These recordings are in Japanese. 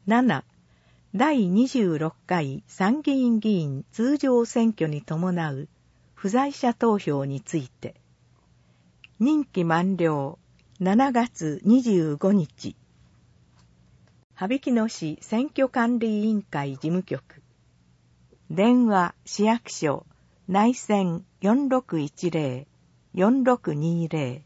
7、第26回参議院議員通常選挙に伴う不在者投票について、任期満了7月25日、羽曳野市選挙管理委員会事務局、電話市役所内線 4610-4620、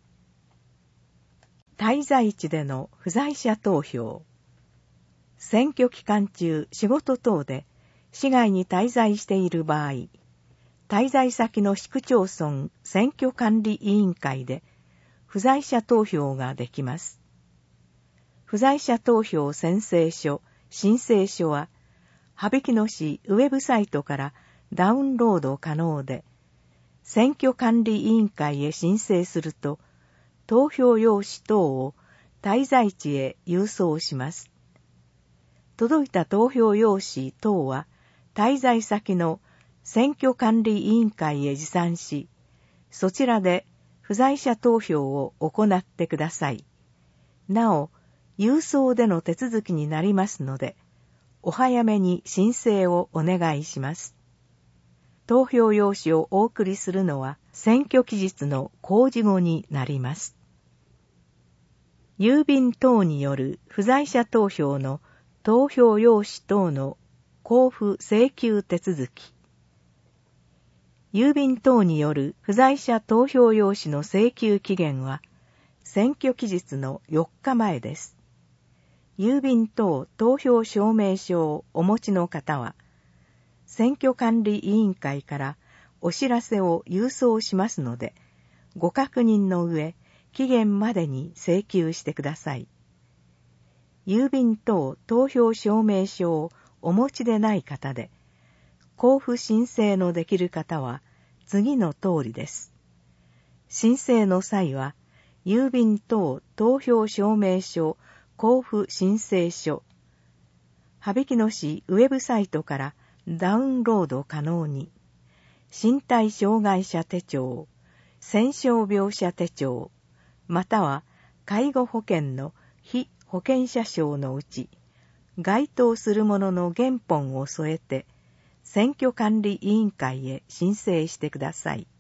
滞在地での不在者投票。選挙期間中仕事等で市外に滞在している場合、滞在先の市区町村選挙管理委員会で不在者投票ができます。不在者投票宣誓書、申請書は、羽曳野市ウェブサイトからダウンロード可能で、選挙管理委員会へ申請すると、投票用紙等を滞在地へ郵送します。届いた投票用紙等は、滞在先の選挙管理委員会へ持参し、そちらで不在者投票を行ってください。なお、郵送での手続きになりますので、お早めに申請をお願いします。投票用紙をお送りするのは、選挙期日の公示後になります。郵便等による不在者投票の投票用紙等の交付請求手続き。郵便等による不在者投票用紙の請求期限は、選挙期日の4日前です。郵便等投票証明書をお持ちの方は、選挙管理委員会からお知らせを郵送しますので、ご確認の上、期限までに請求してください。郵便等投票証明書をお持ちでない方で、交付申請のできる方は次の通りです。申請の際は、郵便等投票証明書交付申請書、羽曳野市ウェブサイトからダウンロード可能に、身体障害者手帳、戦傷病者手帳、または介護保険の被保険者証のうち、該当するものの原本を添えて、選挙管理委員会へ申請してください。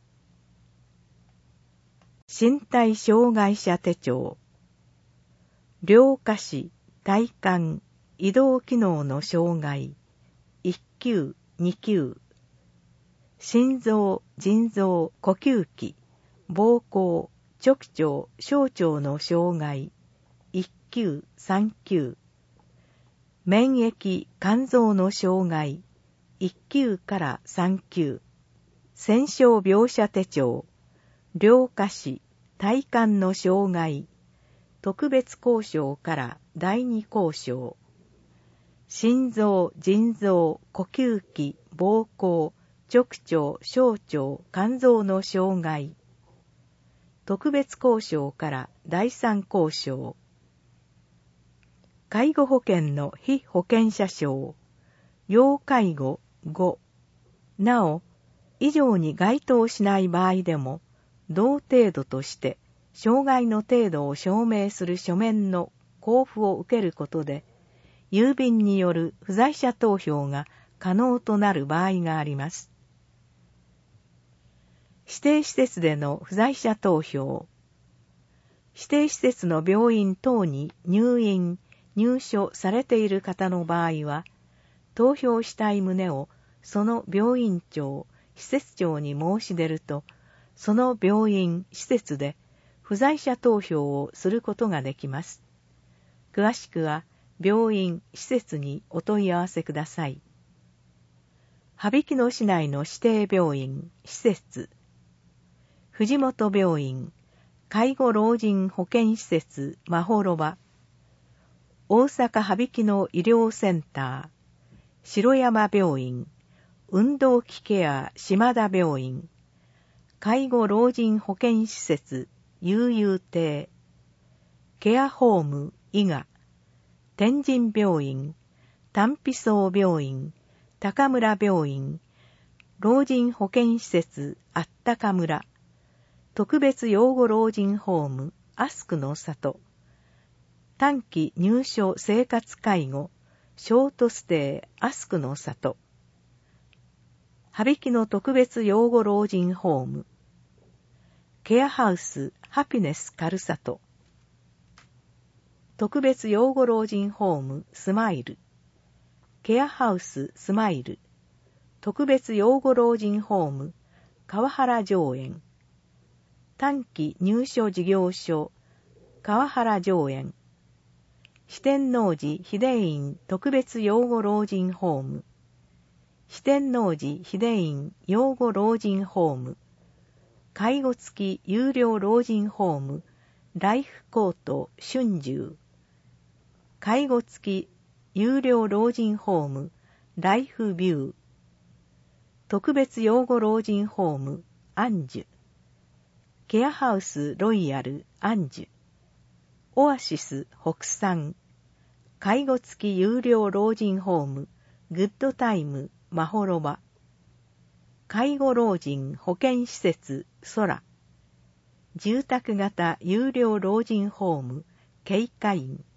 身体障害者手帳、両下肢、体幹、移動機能の障害、1級、2級、心臓、腎臓、呼吸器、膀胱、直腸、小腸の障害、1級、3級、免疫、肝臓の障害、1級から3級、戦傷病者手帳、両下肢、体幹の障害、特別交渉から第二交渉、心臓、腎臓、呼吸器、膀胱、直腸、小腸、肝臓の障害、特別交渉から第三交渉、介護保険の被保険者証、要介護5、なお、以上に該当しない場合でも、同程度として、障害の程度を証明する書面の交付を受けることで、郵便による不在者投票が可能となる場合があります。指定施設での不在者投票。指定施設の病院等に入院、入所されている方の場合は、投票したい旨をその病院長、施設長に申し出ると、その病院、施設で不在者投票をすることができます。詳しくは、病院、施設にお問い合わせください。羽曳野市内の指定病院、施設、藤本病院、介護老人保健施設まほろば、大阪羽曳野医療センター、城山病院、運動器ケア島田病院、介護老人保健施設悠々亭、ケアホーム伊賀、天神病院、丹比荘病院、高村病院、老人保健施設あったか村、特別養護老人ホームアスクの里、 短期入所生活介護ショートステイアスクの里、羽曳野特別養護老人ホーム、ケアハウスハピネスカルサト、特別養護老人ホームスマイル、ケアハウススマイル、特別養護老人ホーム川原上園、短期入所事業所川原上園、四天王寺秘伝院特別養護老人ホーム、四天王寺秘伝院養護老人ホーム、介護付き有料老人ホームライフコート春秋、介護付き有料老人ホームライフビュー、特別養護老人ホームアンジュ、ケアハウスロイヤルアンジュ、オアシス北山、介護付き有料老人ホームグッドタイムマホロバ、介護老人保健施設空、住宅型有料老人ホームケイカイン、